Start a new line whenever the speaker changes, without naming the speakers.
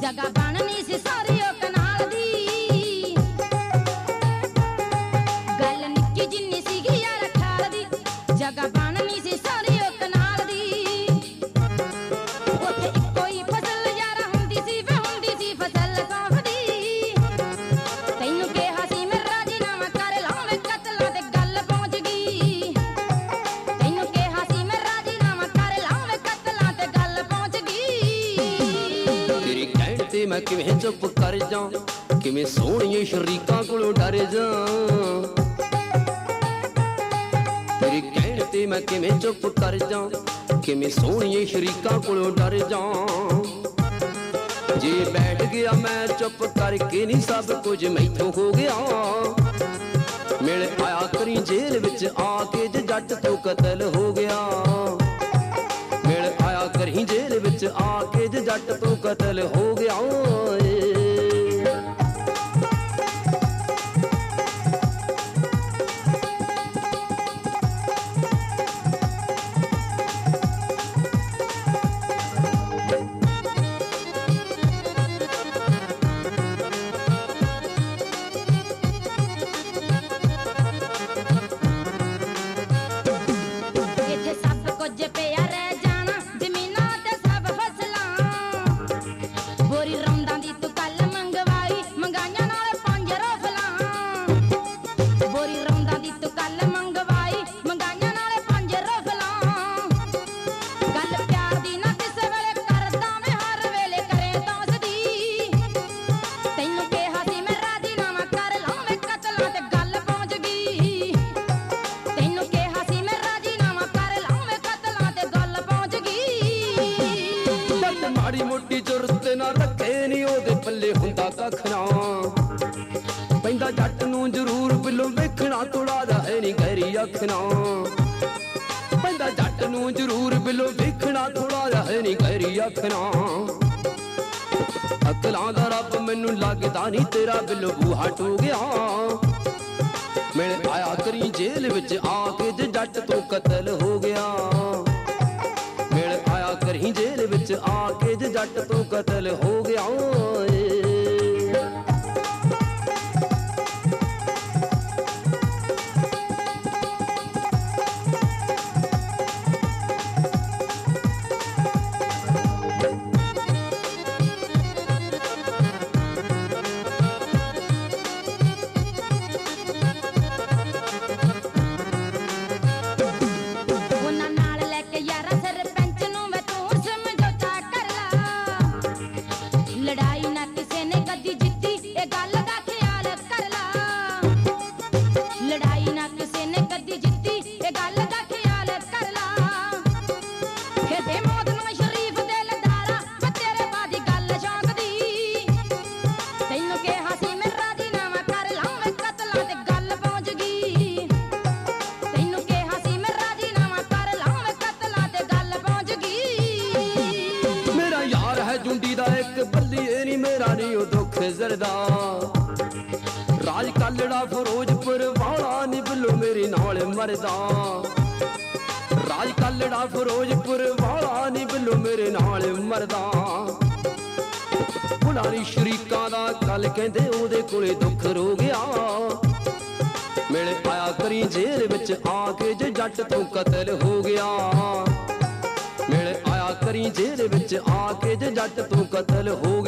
जगह बननी सी सारी ओ कनाल दी गल निक्की जिन्नी सीगी यार खाल दी जगह बननी सी सारी ओ कनाल दी उत्थे इक्को ही फसल यार हुंदी सी फसल सौंफ दी तैनू कहा सी मैं राजीनामा कर लावे कतलां ते गल पहुंच गई तैनू कहा सी मैं राजीनामा कर लावे कतलां ते गल पहुंच गई
तेरी कहण ते मैं किवें चुप कर जा किवें सोहणिए शरीकां कोलों डर जा तेरी कहण ते मैं किवें चुप कर जा किवें सोहणिए शरीकां कोलों डर जा जे बैठ गया मैं चुप करके नहीं सब कुछ मैथों हो गया मिल आया करी जेल विच आके जे जट तो कतल हो गया मिल आया करी जेल विच आके जे जट तो कतल हो गया
इत्थे सब कुछ पिया रह जाना जमीनां ते सब फसलां बोरी रौंदां दी तू कल मंगवाई मंगाइयां नाल 5 रोफलां बोरी रौंदां दी तू कल मंगवाई मंगाइयां नाल 5 रोफलां गल प्यार दी ना किसे वेले करदा मैं हर वेले करे दोसदी तैनू कहा सी मैं राजीनामा कर लावे कतलां ते गल पहुंच गई तैनू कहा सी मैं राजीनामा कर लावे कतलां ते गल पहुंच गई
बट माड़ी मोटी जुरत ना रखे नहीं ओदे पल्ले हुंदा कख ना पैंदा जट नूं जरूर बिलो वेखना थोड़ा जा है नहीं गहरी अख ना पैंदा जट नूं जरूर बिलो वेखना थोड़ा जा है नहीं गहरी अख ना अकलां दा रब मैनू लगदा नहीं तेरा बिलो बूहा टू गया मिल आया करी जेल विच आके जे जट तो कतल हो गया मिल आया करी जेल विच आके जे जट तो कतल हो गया
ਉਹਨਾਂ ਨਾਲ ਲੈ ਕੇ ਯਾਰਾ ਸਰਪੰਚ ਨੂੰ ਵੇ ਤੂੰ ਸਮਝੌਤਾ ਕਰ ਲਾ ਲੜਾਈ ਨਾ ਕਿਸੇ ਨੇ ਕਦੀ ਜਿੱਤੀ ਇਹ ਗੱਲ ਦਾ ਖਿਆਲ ਕਰ ਲਾ ਲੜਾਈ ਨਾ ਕਿਸੇ ਨੇ ਕਦੀ ਜਿੱਤੀ ਇਹ ਗੱਲ ਦਾ ਖਿਆਲ ਕਰ ਲਾ ਖੇਡੇ ਮੌਤ ਨਾਲ ਸ਼ਰੀਫ ਦਿਲ ਦਾਰਾ ਮੈਂ ਤੇਰੇ ਬਾਦੀ ਗੱਲ ਸ਼ੌਂਕ ਦੀ ਤੈਨੂੰ ਕਿਹਾ ਸੀ ਮੈਂ ਰਾਜੀਨਾਮਾ ਕਰ ਲਾਵੇਂ ਕਤਲਾਂ ਤੇ ਗੱਲ ਪਹੁੰਚ ਗਈ ਤੈਨੂੰ ਕਿਹਾ ਸੀ ਮੈਂ ਰਾਜੀਨਾਮਾ ਕਰ ਲਾਵੇਂ ਕਤਲਾਂ ਤੇ ਗੱਲ ਪਹੁੰਚ ਗਈ
मेरा यार है जुंडी दा एक बल्ली नहीं मेरा नहीं ओ दुख जरदा राज कालड़ा फिरोजपुर वाला नहीं बिलो मेरी नाल मरदा राज कालड़ा फिरोजपुर वाला नहीं बिलो मेरे नाल मरदा पुरानी शरीकां दा कल कहंदे ओदे कोले दुख रो गया मिल आया करी जेल विच आके जे जट तो कतल हो गया मिल आया करी जेल विच आके जे जट तो कतल हो